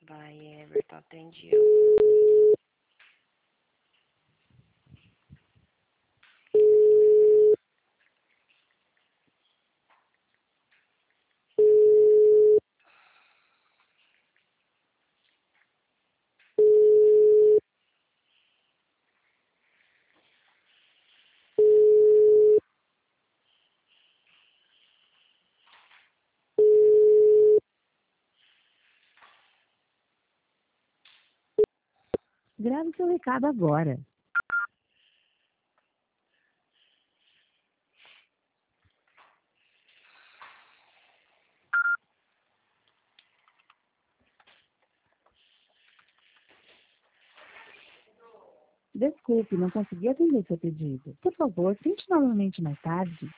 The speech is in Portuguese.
Vai, Everton, atende eu. Grave seu recado agora. Desculpe, não consegui atender seu pedido. Por favor, tente novamente mais tarde.